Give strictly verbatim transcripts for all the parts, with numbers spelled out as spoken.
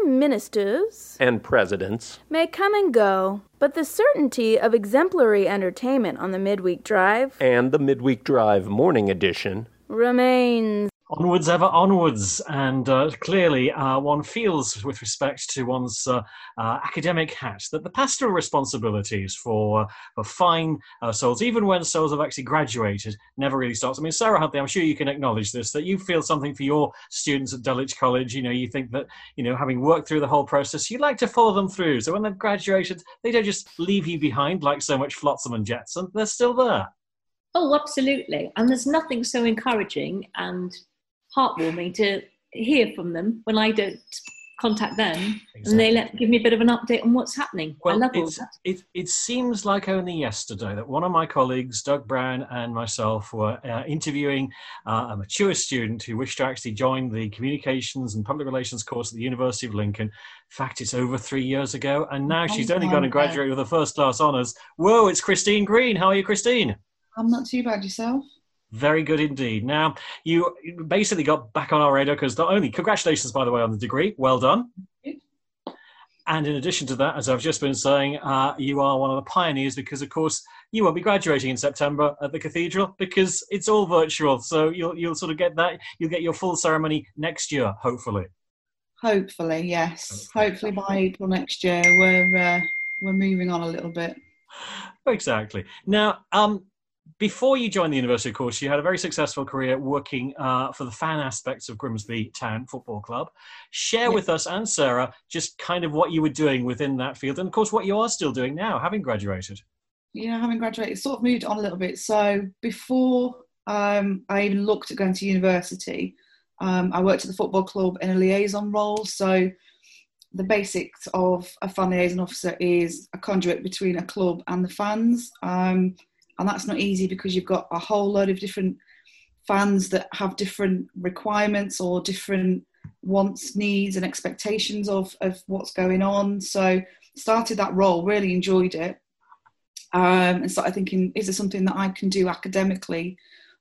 prime ministers and presidents may come and go, but the certainty of exemplary entertainment on the midweek drive and the midweek drive morning edition remains. Onwards, ever onwards, and uh, clearly uh, one feels, with respect to one's uh, uh, academic hat, that the pastoral responsibilities for, uh, for fine uh, souls, even when souls have actually graduated, never really stops. I mean, Sarah Huntley, I'm sure you can acknowledge this, that you feel something for your students at Dulwich College. You know, you think that, you know, having worked through the whole process, you'd like to follow them through. So when they've graduated, they don't just leave you behind like so much flotsam and jetsam. They're still there. Oh, absolutely. And there's nothing so encouraging and heartwarming to hear from them when I don't contact them. Exactly. And they let give me a bit of an update on what's happening. Well, I love all it's, that. It, it seems like only yesterday that one of my colleagues, Doug Brown, and myself were uh, interviewing uh, a mature student who wished to actually join the Communications and Public Relations course at the University of Lincoln. In fact, it's over three years ago, and now she's only going to graduate with a first-class honours. Whoa, it's Christine Green. How are you, Christine? I'm not too bad. Yourself? Very good indeed. Now, you basically got back on our radar because not only, congratulations, by the way, on the degree. Well done. And in addition to that, as I've just been saying, uh, you are one of the pioneers because, of course, you won't be graduating in September at the cathedral because it's all virtual. So you'll you'll sort of get that. You'll get your full ceremony next year, hopefully. Hopefully, yes. Hopefully, Hopefully by April next year, we're uh, we're moving on a little bit. Exactly. Now, um. Before you joined the university, of course, you had a very successful career working uh, for the fan aspects of Grimsby Town Football Club. Share yeah. with us and Sarah just kind of what you were doing within that field and, of course, what you are still doing now, having graduated. Yeah, having graduated, sort of moved on a little bit. So before um, I even looked at going to university, um, I worked at the football club in a liaison role. So the basics of a fan liaison officer is a conduit between a club and the fans. Um, And that's not easy because you've got a whole load of different fans that have different requirements or different wants, needs and expectations of, of what's going on. So started that role, really enjoyed it. Um, and started thinking, is there something that I can do academically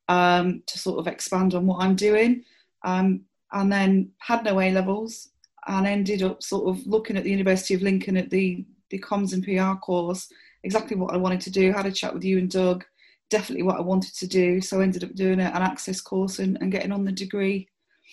um, to sort of expand on what I'm doing? Um, and then had no A-levels and ended up sort of looking at the University of Lincoln at the, the Comms and P R course. Exactly what I wanted to do, had a chat with you and Doug, definitely what I wanted to do. So I ended up doing an access course and, and getting on the degree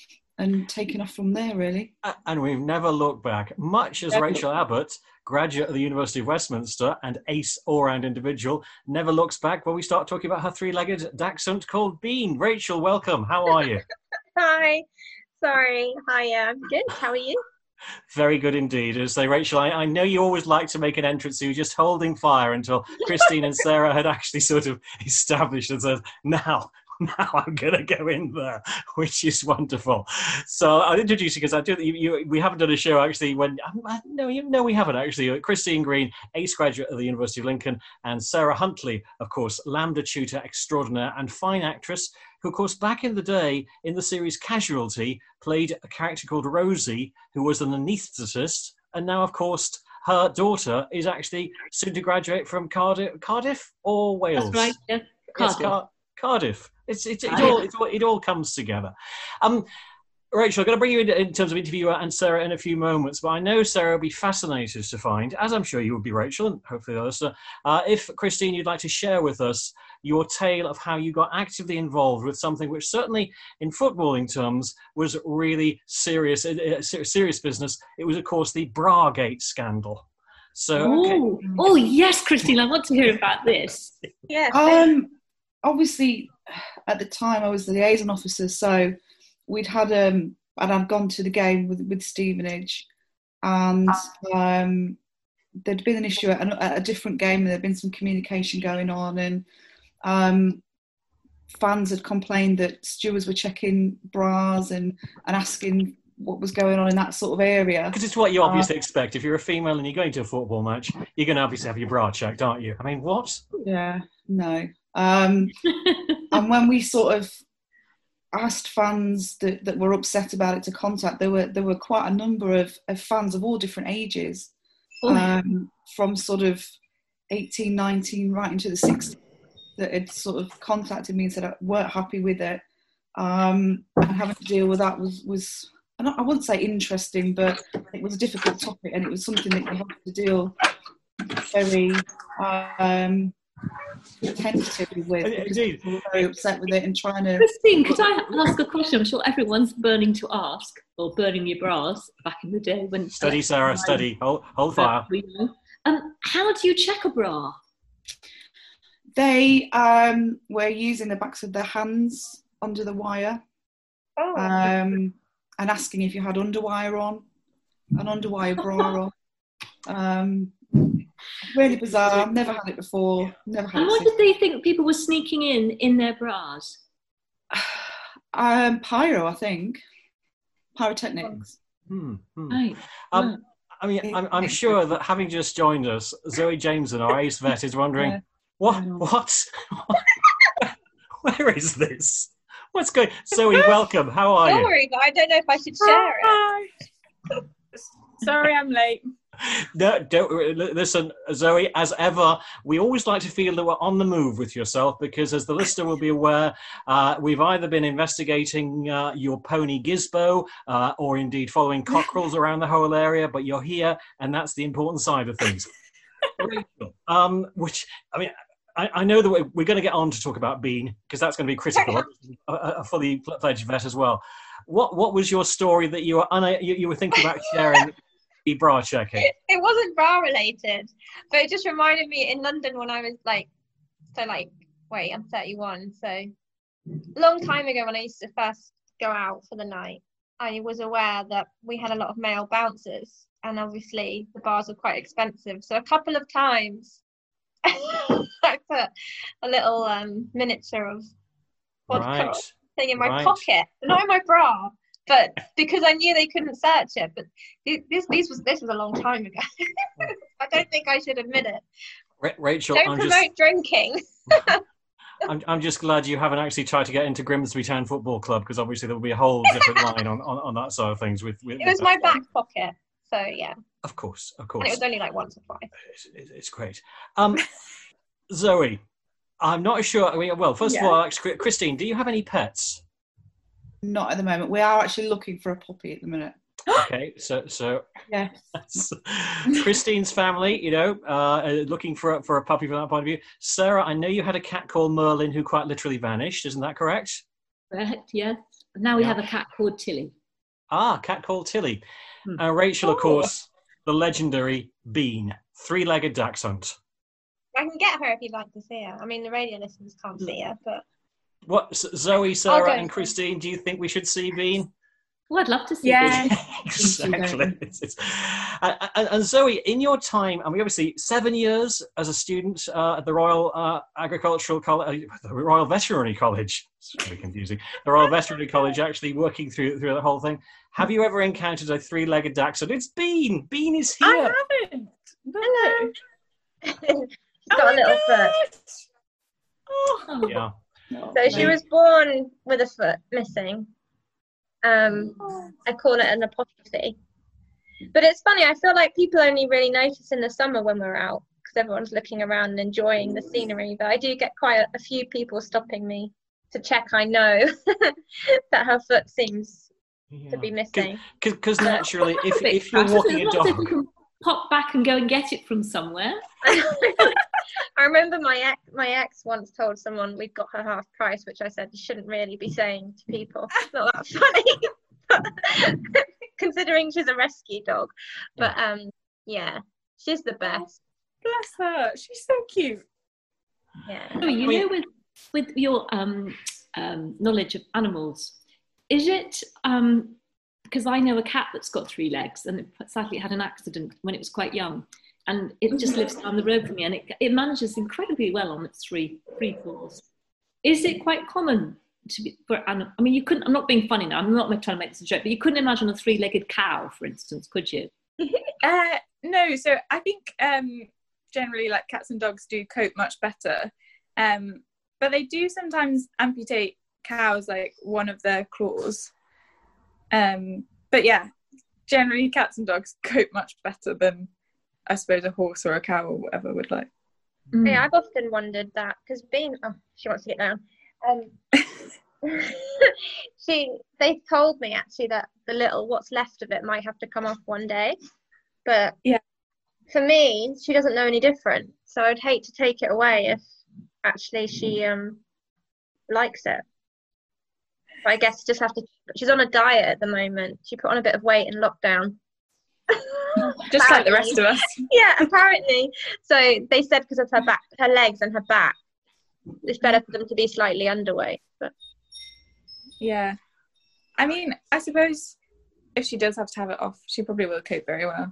and taking off from there, really. And we've never looked back. Much as Never. Rachel Abbott, graduate of the University of Westminster and ace all-round individual, never looks back when we start talking about her three-legged dachshund called Bean. Rachel, welcome. How are you? Hi. Sorry. Hi, I'm good. How are you? Very good indeed. So, Rachel, I, I know you always like to make an entrance. You were just holding fire until Christine and Sarah had actually sort of established and said, now, now I'm going to go in there, which is wonderful. So I'll introduce you because I do. You, you, we haven't done a show actually when, uh, no, you, no, we haven't actually. Christine Green, ace graduate of the University of Lincoln, and Sarah Huntley, of course, Lambda tutor extraordinaire and fine actress, who, of course, back in the day in the series Casualty, played a character called Rosie, who was an anaesthetist, and now, of course, her daughter is actually soon to graduate from Cardiff, Cardiff or Wales. That's right, yeah. Cardiff. Yes, Car- Cardiff. It's, it's, it, all, it, all, it all comes together. Um, Rachel, I'm going to bring you in, in terms of interviewer and Sarah in a few moments, but I know Sarah will be fascinated to find, as I'm sure you would be, Rachel, and hopefully others, uh, if, Christine, you'd like to share with us your tale of how you got actively involved with something which certainly in footballing terms was really serious, uh, serious business. It was, of course, the Bragate scandal. So, okay. Oh, oh yes, Christine, I want to hear about this. Yeah. Um, obviously, at the time, I was the liaison officer, so we'd had um, and I'd gone to the game with with Stevenage, and um, there'd been an issue at a, at a different game, and there'd been some communication going on, and um, fans had complained that stewards were checking bras and, and asking what was going on in that sort of area. Because it's what you obviously uh, expect. If you're a female and you're going to a football match, you're going to obviously have your bra checked, aren't you? I mean, what? Yeah, no. Um, and when we sort of asked fans that, that were upset about it to contact, there were there were quite a number of, of fans of all different ages, um, from sort of eighteen, nineteen right into the sixties, that had sort of contacted me and said I weren't happy with it. Um, and having to deal with that was, was and I wouldn't say interesting, but it was a difficult topic, and it was something that you had to deal very um, tentatively with. Indeed. People were very upset with it and trying to. Christine, could I ask a question? I'm sure everyone's burning to ask, or burning your bras back in the day when. Study, Sarah, study. Hold, hold fire. Um, how do you check a bra? They um, were using the backs of their hands under the wire, Oh. um, and asking if you had underwire on, an underwire bra on. Um, really bizarre. I've never had it before. Never had And it what since. did they think people were sneaking in in their bras? Um, pyro, I think. Pyrotechnics. Hmm, hmm. Right. Um, right. I mean, I'm, I'm sure that having just joined us, Zoe Jameson, our ace vet, is wondering, Yeah. what, what, where is this? What's going? Zoe, welcome. How are you? Sorry, but I don't know if I should share it. Hi. Sorry, I'm late. No, don't listen, Zoe. As ever, we always like to feel that we're on the move with yourself because, as the listener will be aware, uh, we've either been investigating uh, your pony Gizbo, uh, or indeed following cockerels around the whole area. But you're here, and that's the important side of things. Rachel, um, which I mean. I, I know that we're, we're going to get on to talk about Bean because that's going to be critical. a, a fully fledged vet as well. What what was your story that you were una- you, you were thinking about sharing? The bra checking. It, it wasn't bra related, but it just reminded me in London when I was like, so like, wait, I'm thirty-one. So a long time ago when I used to first go out for the night, I was aware that we had a lot of male bouncers, and obviously the bars were quite expensive. So a couple of times. I put a little um, miniature of vodka Right. thing in my Right. pocket, not in my bra, but because I knew they couldn't search it. But this, this was this was a long time ago. I don't think I should admit it. Ra- Rachel, Don't I'm promote just drinking. I'm, I'm just glad you haven't actually tried to get into Grimsby Town Football Club because obviously there will be a whole different line on, on, on that side of things. With, with It was with my that. back pocket, so yeah. Of course, of And course. it was only like once or twice. It's, it's, it's great. Um, Zoe, I'm not sure. I mean, well, first Yeah. of all, I'll ask Christine, do you have any pets? Not at the moment. We are actually looking for a puppy at the minute. Okay, so so Yeah. Christine's family, you know, uh, looking for a, for a puppy from that point of view. Sarah, I know you had a cat called Merlin who quite literally vanished. Isn't that correct? Correct, yes. Now we Yeah. have a cat called Tilly. Ah, cat called Tilly. Hmm. Uh, Rachel, of Oh. course, the legendary Bean, three-legged dachshund. I can get her if you'd like to see her. I mean, the radio listeners can't see her, but What, S- Zoe, Sarah, go. and Christine? Do you think we should see Bean? Oh, I'd love to see Yeah. this. Exactly. It's, it's, and, and, and Zoe, in your time, I mean, obviously, seven years as a student uh, at the Royal uh, Agricultural College, the Royal Veterinary College. It's very confusing. The Royal Veterinary College, actually working through through the whole thing. Have you ever encountered a three-legged dachshund? It's Bean. Bean is here. I haven't. No. she's got a little foot. Oh. Yeah. So she was born with a foot missing. Um, I call it an apostrophe. But it's funny, I feel like people only really notice in the summer when we're out because everyone's looking around and enjoying the scenery. But I do get quite a, a few people stopping me to check I know that her foot seems Yeah. to be missing. Because naturally, if, Bit if you're crass, walking isn't a it? Not if dog... you can pop back and go and get it from somewhere. I remember my ex, my ex once told someone we'd got her half price, which I said you shouldn't really be saying to people. It's not that funny, considering she's a rescue dog. But um, yeah, she's the best. Bless her. She's so cute. Yeah. So you Wait. know, with with your um, um, knowledge of animals, is it um, because I know a cat that's got three legs and it sadly had an accident when it was quite young, and it just lives down the road from me, and it, it manages incredibly well on its three three paws. Is it quite common to be for? I mean, you couldn't. I'm not being funny now. I'm not trying to make this a joke, but you couldn't imagine a three-legged cow, for instance, could you? Uh, no, so I think um, generally like cats and dogs do cope much better. Um, but they do sometimes amputate cows, like one of their claws. Um, but yeah, generally cats and dogs cope much better than I suppose a horse or a cow or whatever would like. Yeah, I've often wondered that because being oh, she wants to get down. Um, she they told me actually that the little what's left of it might have to come off one day, but Yeah. for me she doesn't know any different, so I'd hate to take it away if actually she um likes it. But I guess just have to. She's on a diet at the moment. She put on a bit of weight in lockdown. Just like the rest of us. Yeah, apparently. So they said because of her back, her legs and her back, it's better for them to be slightly underweight. But Yeah. I mean, I suppose if she does have to have it off, she probably will cope very well.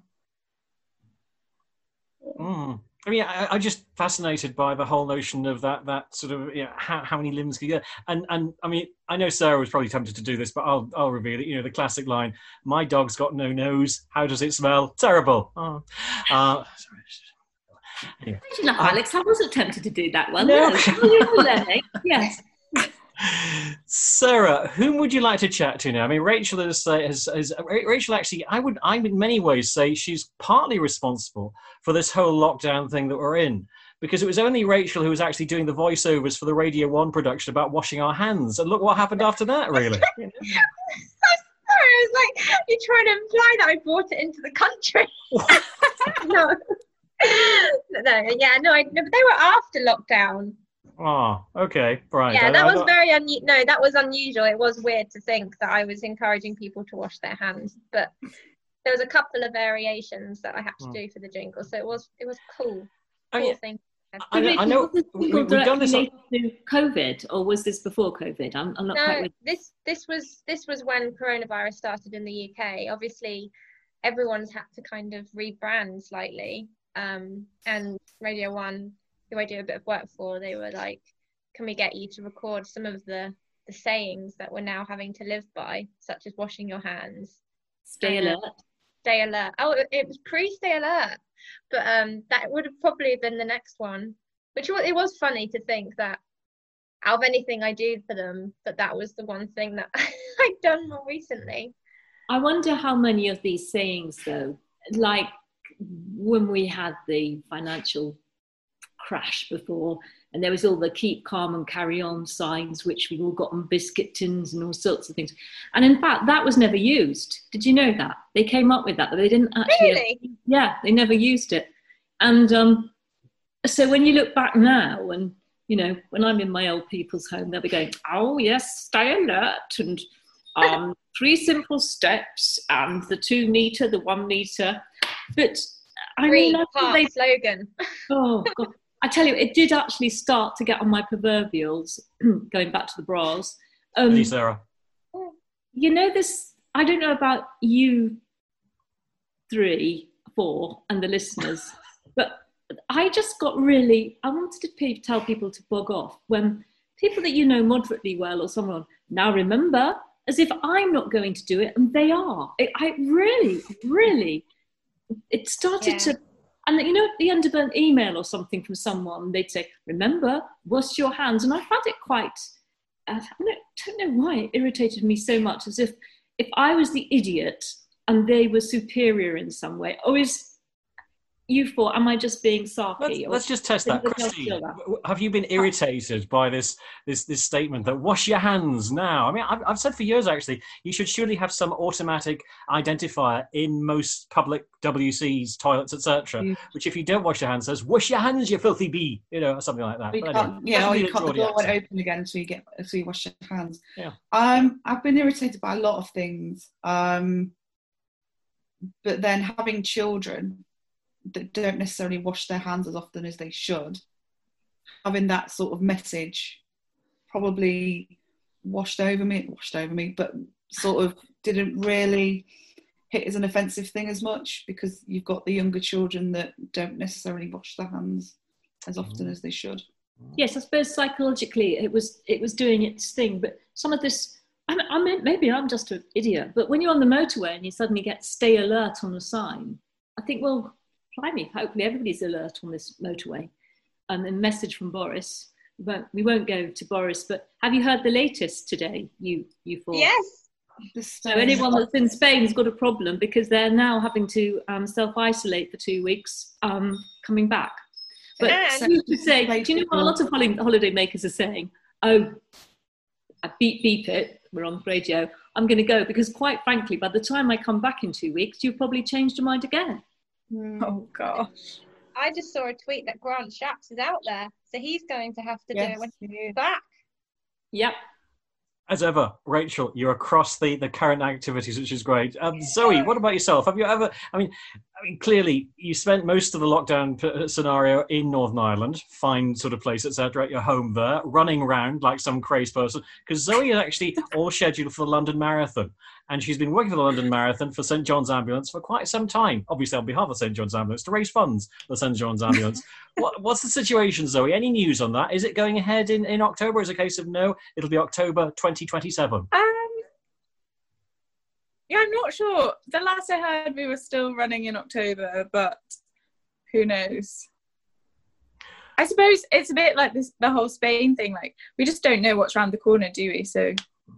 Mm. I mean, I, I'm just fascinated by the whole notion of that, that sort of, you know, how, how many limbs can you get? And, and I mean, I know Sarah was probably tempted to do this, but I'll, I'll reveal it. You know, the classic line, my dog's got no nose. How does it smell? Terrible. Oh. Uh, sorry. Anyway. Imagine that, Alex. I wasn't tempted to do that one. No. No. Oh, you were learning. Yes. Sarah, whom would you like to chat to now? I mean, Rachel is, uh, has, has Rachel actually. I would, I would in many ways say she's partly responsible for this whole lockdown thing that we're in, because it was only Rachel who was actually doing the voiceovers for the Radio One production about washing our hands, and look what happened after that. Really. I'm sorry, I was like, you're trying to imply that I brought it into the country. no, no, yeah, no, I, no, but they were after lockdown. Oh, okay, right. Yeah, I, that I was thought- very un- no, that was unusual. It was weird to think that I was encouraging people to wash their hands, but there was a couple of variations that I had to Hmm. do for the jingle, so it was it was cool. I Cool mean, thing. I know, I know Was this we, jingle we've done this. On, directly related to COVID, or was this before COVID? I'm, I'm not quite No, with. this this was this was when coronavirus started in the U K. Obviously, everyone's had to kind of rebrand slightly. Um, and Radio One, who I do a bit of work for, they were like, "Can we get you to record some of the the sayings that we're now having to live by, such as washing your hands, Stay uh, alert. stay alert." Oh, it, it was pre-stay alert, but um, that would have probably been the next one. Which was, it was funny to think that out of anything I did for them, that that was the one thing that I'd done more recently. I wonder how many of these sayings, though, like when we had the financial crash before, and there was all the keep calm and carry on signs, which we all got on biscuit tins and all sorts of things. And in fact, that was never used. Did you know that? They came up with that, but they didn't actually. Really? Yeah, they never used it. And um, so when you look back now, and, you know, when I'm in my old people's home, they'll be going, oh, yes, stay alert, and um, three simple steps, and the two metre, the one metre. But I Three mean, I think part they slogan. Oh, God. I tell you, it did actually start to get on my proverbials, going back to the bras. Um, Hey, Sarah. you know this, I don't know about you three, four, and the listeners, but I just got really, I wanted to pe- tell people to bog off when people that you know moderately well or someone, now remember, as if I'm not going to do it, and they are. It, I really, really, it started Yeah. to, and you know, at the end of an email or something from someone, they'd say, remember, wash your hands. And I found it quite, uh, I don't, don't know why it irritated me so much, as if if I was the idiot and they were superior in some way. Or is you four, am I just being sarky? Let's, or let's just test that. anybody else Christine, feel that? w- have you been irritated by this this this statement that wash your hands now? I mean, I've, I've said for years, actually, you should surely have some automatic identifier in most public W Cs, toilets, et cetera, Yeah. which if you don't wash your hands says, wash your hands, you filthy bee, you know, or something like that. You But can't, anyway, yeah, that's or you really can't, the already door won't accent. open again until you get until you wash your hands. Yeah. Um, I've been irritated by a lot of things. Um, but then having children that don't necessarily wash their hands as often as they should, having that sort of message probably washed over me, washed over me, but sort of didn't really hit as an offensive thing as much, because you've got the younger children that don't necessarily wash their hands as often as they should. Yes, I suppose psychologically it was it was doing its thing, but some of this, I mean, I mean, maybe I'm just an idiot, but when you're on the motorway and you suddenly get stay alert on a sign, I think, well, blimey, hopefully everybody's alert on this motorway. And a message from Boris, we won't, we won't go to Boris, but have you heard the latest today, you you four? Yes. This, So anyone that's in Spain has got a problem, because they're now having to um, self-isolate for two weeks um, coming back. But Yeah. who's to say, do you know what a lot of holi- holiday makers are saying? Oh, I beep beep it, we're on radio, I'm going to go, because quite frankly, by the time I come back in two weeks, you've probably changed your mind again. Oh gosh. I just saw a tweet that Grant Shapps is out there, so he's going to have to do Yes. it when he's back. Yep. As ever, Rachel, you're across the, the current activities, which is great. Um, Zoe, what about yourself? Have you ever? I mean, I mean, clearly you spent most of the lockdown p- scenario in Northern Ireland, fine sort of place, et cetera. At your home there, running around like some crazy person. Because Zoe is actually all scheduled for the London Marathon, and she's been working for the London Marathon for St John's Ambulance for quite some time. Obviously, on behalf of St John's Ambulance to raise funds for St John's Ambulance. what, what's the situation, Zoe? Any news on that? Is it going ahead in, in October? Is it a case of no? It'll be October twenty twenty-seven. Um, yeah, I'm not sure. The last I heard, we were still running in October, but who knows? I suppose it's a bit like this, the whole Spain thing. Like, we just don't know what's around the corner, do we? So,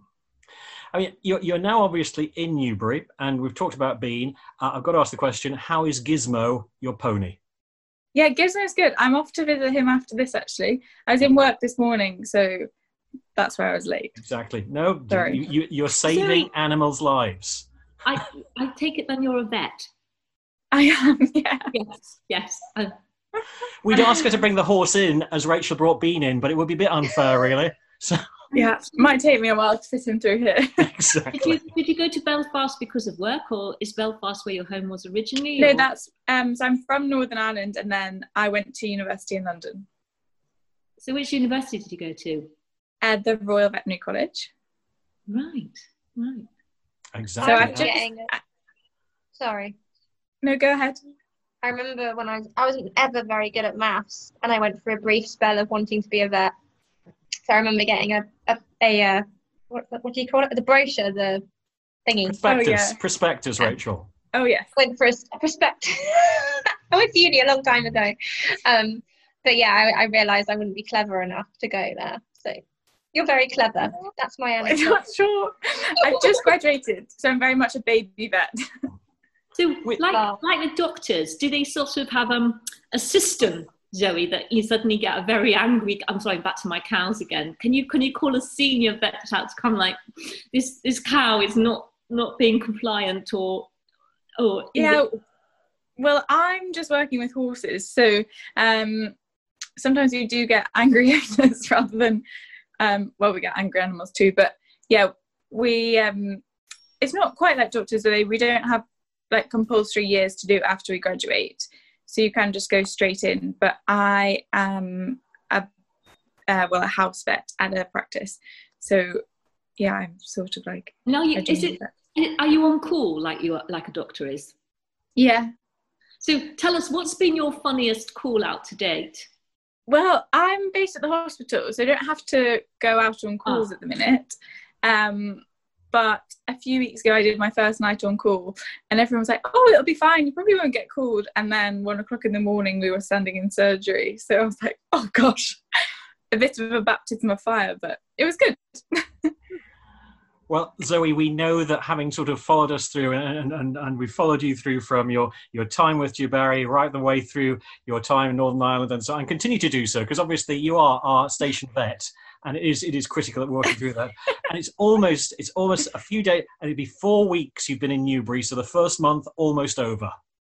I mean, you're, you're now obviously in Newbury, and we've talked about Bean. Uh, I've got to ask the question, how is Gizmo, your pony? yeah, Gizmo's good. I'm off to visit him after this, actually. I was in work this morning, so that's where I was late. Exactly. No, Sorry. you, you, you're saving Zoe. animals' lives. I, I take it then you're a vet. I am, yeah. Yes, yes. Uh, We'd ask her to bring the horse in as Rachel brought Bean in, but it would be a bit unfair, really. So Yeah, might take me a while to fit him through here. exactly. did you did you go to Belfast because of work, or is Belfast where your home was originally? No, or- that's, um, so I'm from Northern Ireland, and then I went to university in London, So which university did you go to? at the Royal Veterinary College. Right, right. Exactly. So I I've was just, getting, sorry. no, go ahead. I remember when I was, I wasn't ever very good at maths, and I went for a brief spell of wanting to be a vet. So I remember getting a, a, a uh, what, what do you call it? The brochure, the thingy. Prospectus, Oh, yeah. prospectus, Rachel. Oh, yes. Went for a, a prospectus. I went to uni a long time ago. Um, but yeah, I, I realised I wouldn't be clever enough to go there. So you're very clever. That's my I'm anecdote. not sure. I've just graduated, so I'm very much a baby vet. So Wait. like Wow. like the doctors, do they sort of have um a system, Zoe, that you suddenly get a very angry, I'm sorry, back to my cows again. Can you can you call a senior vet out to come like, this this cow is not not being compliant, or or is Yeah, it- well, I'm just working with horses, so um, sometimes we do get angry owners rather than, um, well, we get angry animals too, but yeah, we, um, it's not quite like doctors, where they, we don't have like compulsory years to do after we graduate, so you can just go straight in, but I am a, uh, well, a house vet at a practice, so yeah, I'm sort of like no, you, a is junior it vet. are you on call like you are, like a doctor is? Yeah. So tell us, what's been your funniest call out to date? Well, I'm based at the hospital, so I don't have to go out on calls Ah. at the minute. Um, but a few weeks ago, I did my first night on call, and everyone was like, "Oh, it'll be fine. You probably won't get called." And then one o'clock in the morning, we were standing in surgery, so I was like, "Oh gosh," a bit of a baptism of fire, but it was good. Well, Zoe, we know that having sort of followed us through, and, and, and we've followed you through from your, your time with Dewberry right the way through your time in Northern Ireland, and so and continue to do so, because obviously you are our station vet, and it is it is critical that we're working through that. And it's almost it's almost a few days, and it'd be four weeks you've been in Newbury, so the first month almost over.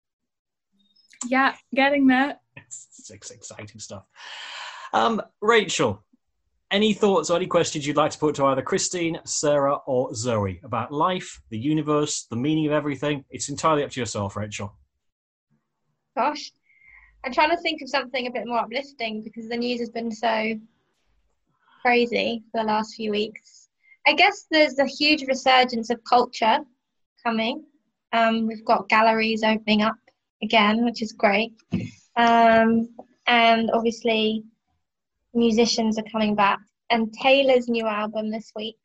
Yeah, getting there. It's, it's exciting stuff. Um, Rachel, any thoughts or any questions you'd like to put to either Christine, Sarah, or Zoe about life, the universe, the meaning of everything? It's entirely up to yourself, Rachel. Gosh, I'm trying to think of something a bit more uplifting, because the news has been so crazy for the last few weeks. I guess there's a huge resurgence of culture coming. Um, we've got galleries opening up again, which is great. Um, and obviously musicians are coming back. And Taylor's new album this week.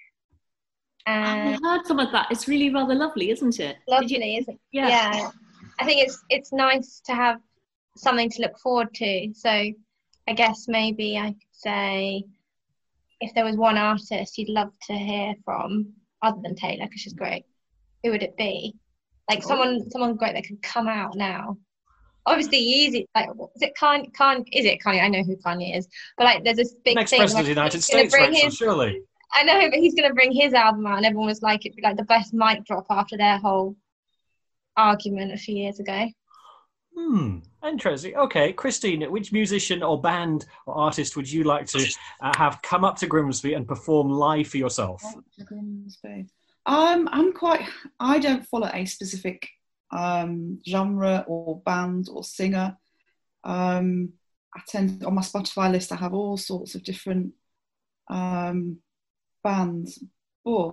I And heard some of that. It's really rather lovely, isn't it? Did you- lovely, isn't it? Yeah. Yeah. I think it's it's nice to have something to look forward to. So I guess maybe I could say, if there was one artist you'd love to hear from other than Taylor, because she's great, who would it be? Like someone someone great that could come out now. Obviously, easy. Like, is it Kanye? Kanye? Is it Kanye? I know who Kanye is, but like, there's this big Next thing. president of like, the United he's gonna States, bring Rachel, his- surely. I know, but he's going to bring his album out, and everyone was like, it'd be like the best mic drop after their whole argument a few years ago. Hmm, interesting. Okay, Christine, which musician or band or artist would you like to uh, have come up to Grimsby and perform live for yourself? Grimsby. Um, I'm quite. I don't follow a specific um, genre or band or singer. Um, I tend on my Spotify list. I have all sorts of different um, bands, but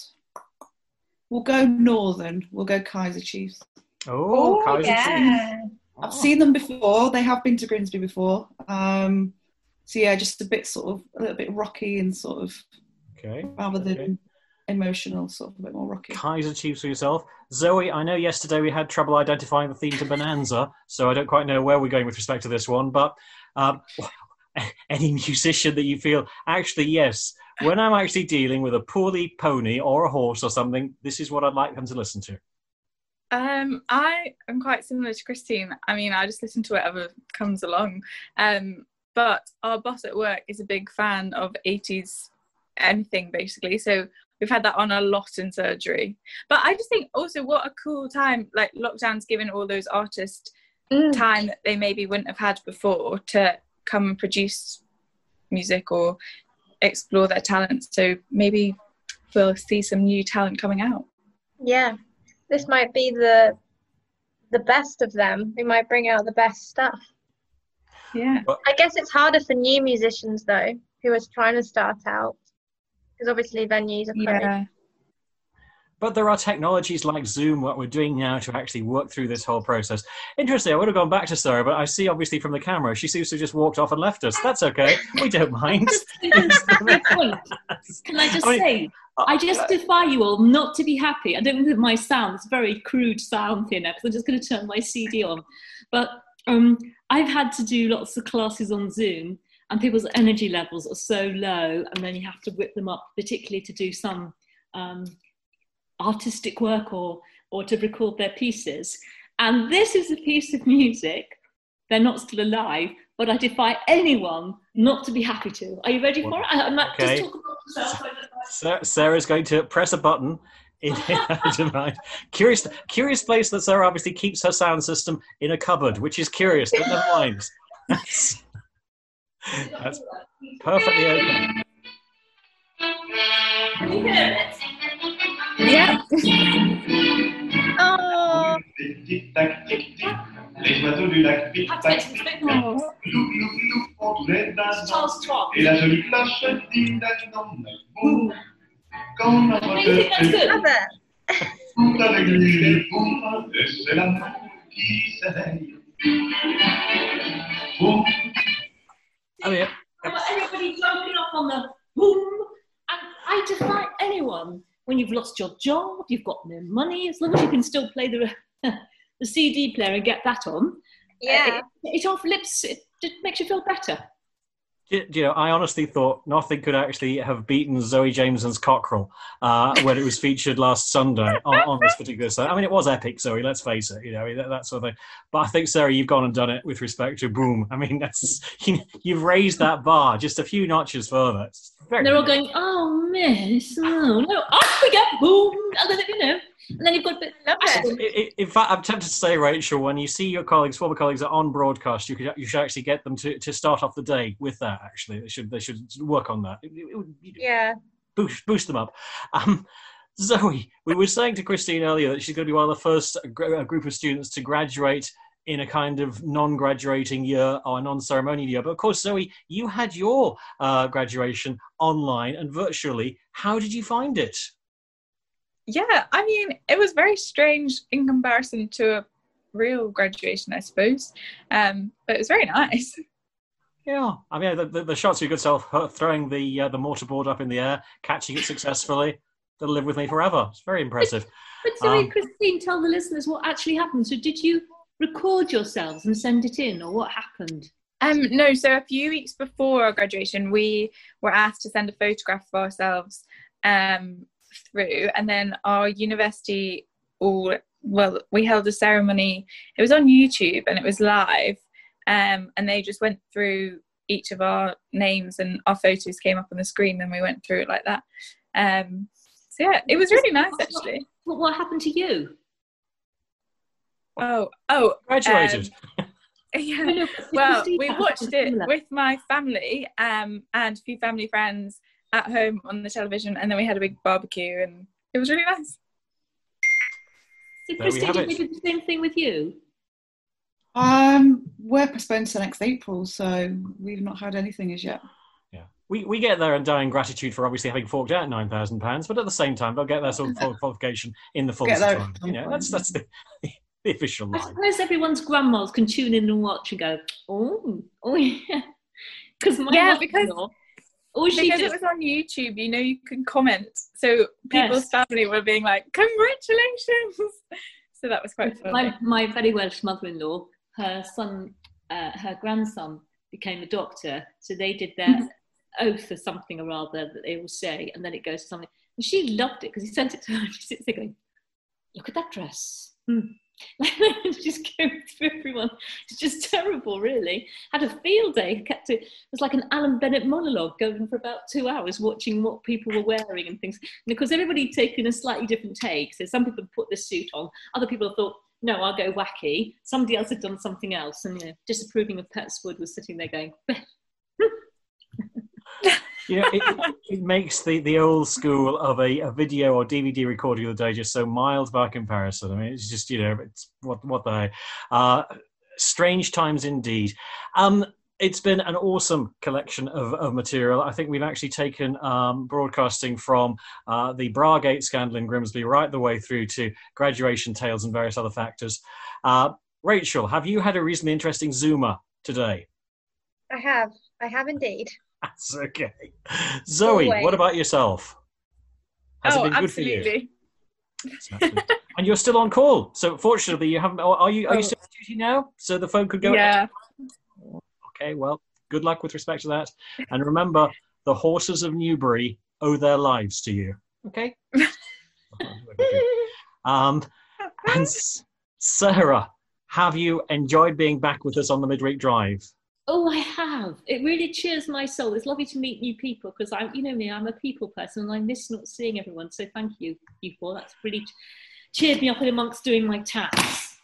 we'll go Northern. We'll go Kaiser Chiefs. Oh, Oh, Kaiser yeah. Chiefs. I've seen them before. They have been to Grimsby before. Um, so yeah, just a bit sort of a little bit rocky and sort of Okay. rather than okay. emotional, sort of a bit more rocky. Kaiser Chiefs for yourself. Zoe, I know yesterday we had trouble identifying the theme to Bonanza, so I don't quite know where we're going with respect to this one, but um, any musician that you feel, actually, yes, when I'm actually dealing with a poorly pony or a horse or something, this is what I'd like them to listen to. Um, I am quite similar to Christine. I mean, I just listen to whatever comes along. Um, but our boss at work is a big fan of eighties anything, basically. So we've had that on a lot in surgery. But I just think also what a cool time, like lockdown's given all those artists Mm. time that they maybe wouldn't have had before to come and produce music or explore their talent. So maybe we'll see some new talent coming out. Yeah, this might be the the best of them. We might bring out the best stuff. Yeah. I guess it's harder for new musicians though, who are trying to start out, because obviously venues are closed. Yeah. But there are technologies like Zoom, what we're doing now, to actually work through this whole process. Interesting, I would have gone back to Sarah, but I see obviously from the camera, she seems to have just walked off and left us. That's okay, we don't mind. Can I just I mean, say, I just defy you all not to be happy. I don't think my sound, it's very crude sound here now, because I'm just going to turn my C D on. But um, I've had to do lots of classes on Zoom, and people's energy levels are so low, and then you have to whip them up, particularly to do some um, artistic work or or to record their pieces. And this is a piece of music. They're not still alive, but I defy anyone not to be happy to. Are you ready for it? I, I might Okay. just talk about myself. Sa- Sarah's going to press a button in her device. Curious, curious place that Sarah obviously keeps her sound system in a cupboard, which is curious, but never mind. That's, that's perfectly okay. Can you hear it? Yeah. Oh, Tic-tac, tic-tic, les oiseaux du lac Have to make some tic-tac, spectacles. loup-loup-loup font tous les dindons, Charles Schwab. et la jolie cloche ding-dang-dong, boum, quand la Don't you think that's good? love it. tout avec lui, boum, et c'est l'amour qui s'éveille. Boum, I mean, Everybody jumping up on the boom. And I defy anyone, when you've lost your job, you've got no money, as long as you can still play the the C D player and get that on, Yeah. it, it off lips, it, it makes you feel better. you you know, I honestly thought nothing could actually have beaten Zoe Jameson's Cockerel uh, when it was featured last Sunday on, on this particular site. I mean, it was epic, Zoe, let's face it, you know, that, that sort of thing. But I think, Sarah, you've gone and done it with respect to Boom. I mean, that's you, you've raised that bar just a few notches further. It's very And they're all going, oh, miss, oh, no, off we go, boom, and then, you know, and then you've got a bit, Love it. I- I- In fact, I'm tempted to say, Rachel, when you see your colleagues, former colleagues, are on broadcast, you could you should actually get them to, to start off the day with that. Actually, they should they should work on that. It, it would Yeah. boost boost them up. Um, Zoe, we were saying to Christine earlier that she's going to be one of the first gr- uh, group of students to graduate in a kind of non-graduating year or a non-ceremonial year. But of course, Zoe, you had your uh, graduation online and virtually. How did you find it? Yeah, I mean, it was very strange in comparison to a real graduation, I suppose. Um, but it was very nice. Yeah, I mean, the, the, the shots of your good self her throwing the uh, the mortarboard up in the air, catching it successfully, that'll live with me forever. It's very impressive. But Zoe, Um, Christine, tell the listeners what actually happened. So did you record yourselves and send it in, or what happened? Um, no, so a few weeks before our graduation, we were asked to send a photograph of ourselves um, through, and then our university all, well, we held a ceremony. It was on YouTube and it was live, um, and they just went through each of our names and our photos came up on the screen, and we went through it like that. Um, so yeah, it was really nice actually. What, what happened to you? Oh, oh, Graduated. Um, yeah. No, no, Well, Christine we had watched something it similar. with my family um, and a few family friends at home on the television, and then we had a big barbecue, and it was really nice. Did There we Christine have did it. we do the same thing with you? Um, we're postponed to next April, so we've not had anything as yet. Yeah, we, we get their undying gratitude for obviously having forked out nine thousand pounds, but at the same time they'll get their sort of full qualification in the fullest Get there time. at some You know, that's point. that's the, the official I line. suppose everyone's grandmas can tune in and watch and go, oh, oh yeah. Because my Yeah, because- mother-in-law, all she Because did, it was on YouTube, you know, you can comment. So people's Yes. family were being like, congratulations. So that was quite funny. my, my very Welsh mother-in-law, her son, uh, her grandson became a doctor, so they did their oath or something or other that they all say, and then it goes to something. And she loved it because he sent it to her, and she sits there going, look at that dress. Hmm. Just going through everyone. It's just terrible, really. Had a field day. Kept it. It was like an Alan Bennett monologue going for about two hours, watching what people were wearing and things. And because everybody had taken a slightly different take. So some people put this suit on. Other people thought, no, I'll go wacky. Somebody else had done something else, and you know, disapproving of Petswood was sitting there going. You know, it, it makes the, the old school of a, a video or D V D recording of the day just so mild by comparison. I mean, it's just, you know, it's what what the uh, strange times indeed. Um, it's been an awesome collection of, of material. I think we've actually taken um, broadcasting from uh, the Bragate scandal in Grimsby right the way through to graduation tales and various other factors. Uh, Rachel, have you had a reasonably interesting Zoomer today? I have. I have indeed. That's okay. Zoe, Always. what about yourself? Has oh, it been good for you? absolutely. Absolutely. And you're still on call. So fortunately, you haven't. Are you? Are you Oh. still on duty now? So the phone could go. Yeah. Okay. Well, good luck with respect to that. And remember, the horses of Newbury owe their lives to you. Okay. um, and S- Sarah, have you enjoyed being back with us on the midweek drive? Oh, I have. It really cheers my soul. It's lovely to meet new people because I, you know me, I'm a people person and I miss not seeing everyone. So thank you, you four. That's really cheered me up in amongst doing my tasks.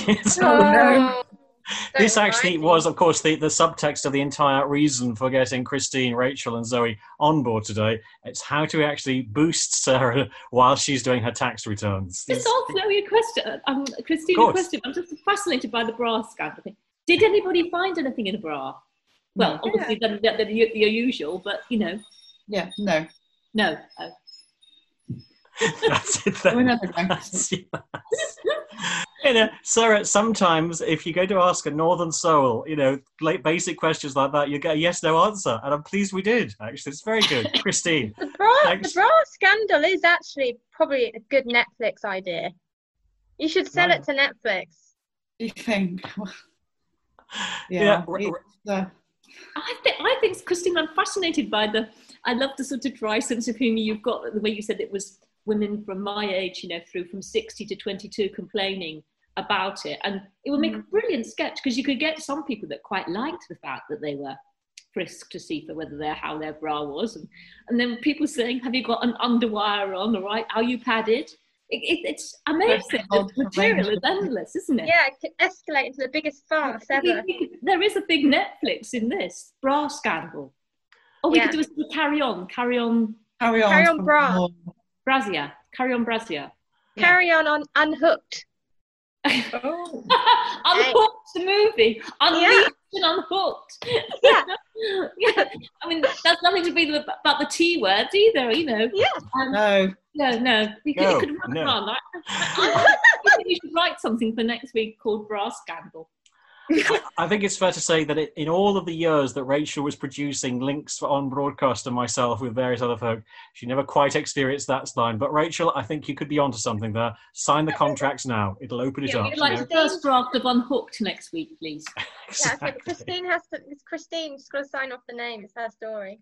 Oh, This don't actually remind me. was, of course, the, the subtext of the entire reason for getting Christine, Rachel, and Zoe on board today. It's how to actually boost Sarah while she's doing her tax returns. Just ask Zoe a question. Um, Christine, Of a course. question. I'm just fascinated by the bra scandal thing. Did anybody find anything in a bra? Well, No. obviously the, the, the, the usual, but you know, Yeah, no. no. Oh. That's it We're then. never going. That's- yes. You know, Sarah, sometimes if you go to ask a Northern Soul, you know, like basic questions like that, you get a yes, no answer. And I'm pleased we did, actually. It's very good. Christine. The bra, the Thanks. bra scandal is actually probably a good Netflix idea. You should sell Right. it to Netflix. Do you think? Yeah, Yeah. r- r- it's, uh, I think, I think, Christine, I'm fascinated by the, I love the sort of dry sense of humour you've got, the way you said it was women from my age, you know, through from sixty to twenty-two complaining about it. And it would make a brilliant sketch because you could get some people that quite liked the fact that they were frisked to see for whether their, how their bra was. And, and then people saying, have you got an underwire on, all right? Are you padded? It, it, it's amazing. The material is endless, isn't it? Yeah, it could escalate into the biggest farce ever. There is a big Netflix in this bra scandal. Oh, we Yeah. could do a sort of carry on, carry on, carry on. Carry on, from bra. more. Brazia, carry on, Brazia. Yeah. Carry on on Unhooked. Oh. Unhooked, the movie. Unleashed and Unhooked. Yeah. Yeah. I mean, that's nothing to be about the T word either, you know. Yeah. Um, No. no, no. You could, No, you could run no. around. I, I, I think you should write something for next week called Bra Scandal. I think it's fair to say that it, in all of the years that Rachel was producing links for on broadcast and myself with various other folk, she never quite experienced that line. But Rachel, I think you could be onto something there. Sign the contracts now. It'll open it Yeah, up. We'd you like know. the first draft of Unhooked next week, please. Yeah, I think Exactly. Christine has to. It's Christine. She's got to sign off the name. It's her story.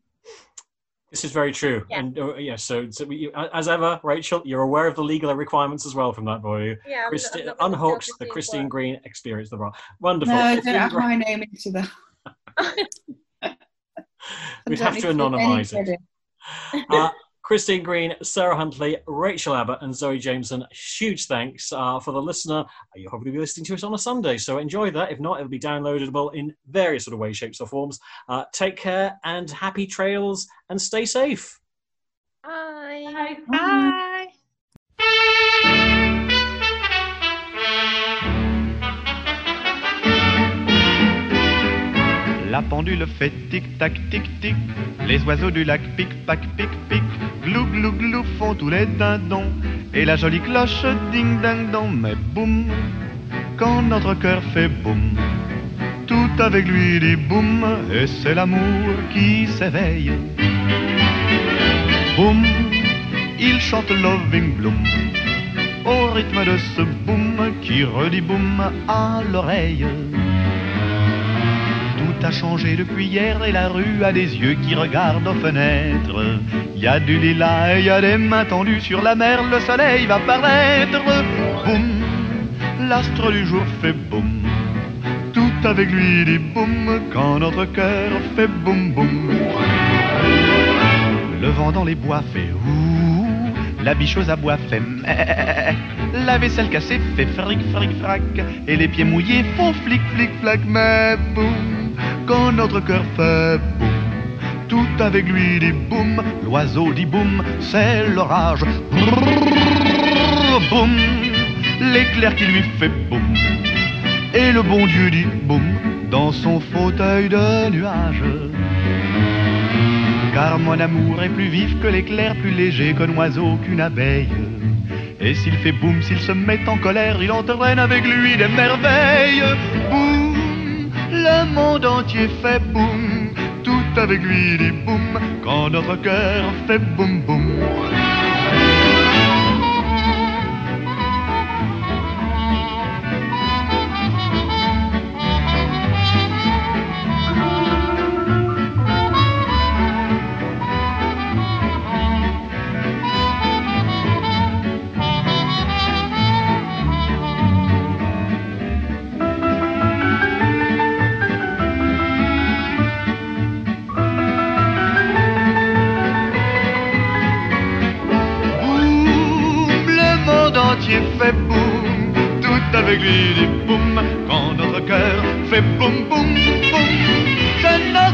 This is very true. Yeah. And uh, yeah, so, so we, as ever, Rachel, you're aware of the legal requirements as well from that boy. Yeah. I'm Christi- not- I'm not gonna Unhooked, tell the Christine's Christine work. Green experience. The bra. Wonderful. No, It's don't been add great. my name into that. We'd have to anonymise it. Uh, Christine Green, Sarah Huntley, Rachel Abbott and Zoe Jameson, huge thanks. Uh, for the listener, you'll probably be listening to it on a Sunday, so enjoy that. If not, it'll be downloadable in various sort of ways, shapes or forms. Uh, take care and happy trails and stay safe. Bye. Bye. Bye. La pendule fait tic-tac, tic-tic. Les oiseaux du lac pic-pac, pic-pic. Glou, glou, glou font tous les dindons. Et la jolie cloche ding-ding-dong. Mais boum, quand notre cœur fait boum, tout avec lui dit boum. Et c'est l'amour qui s'éveille. Boum, il chante Loving Bloom au rythme de ce boum qui redit boum à l'oreille. Tout a changé depuis hier et la rue a des yeux qui regardent aux fenêtres. Il y a du lilas et il y a des mains tendues sur la mer, le soleil va paraître. Boum, l'astre du jour fait boum, tout avec lui dit boum quand notre cœur fait boum boum. Le vent dans les bois fait ouh, la biche aux abois fait meh, la vaisselle cassée fait fric fric frac et les pieds mouillés font flic flic flac. Mais boum, quand notre cœur fait boum, tout avec lui dit boum, l'oiseau dit boum, c'est l'orage. Brrr, boum, l'éclair qui lui fait boum, et le bon Dieu dit boum dans son fauteuil de nuage. Car mon amour est plus vif que l'éclair, plus léger qu'un oiseau, qu'une abeille. Et s'il fait boum, s'il se met en colère, il entraîne avec lui des merveilles. Boum, le monde entier fait boum, tout avec lui dit boum, quand notre cœur fait boum boum. Fait boum, tout avec lui dit boum, quand notre cœur fait boum boum boum. Je ne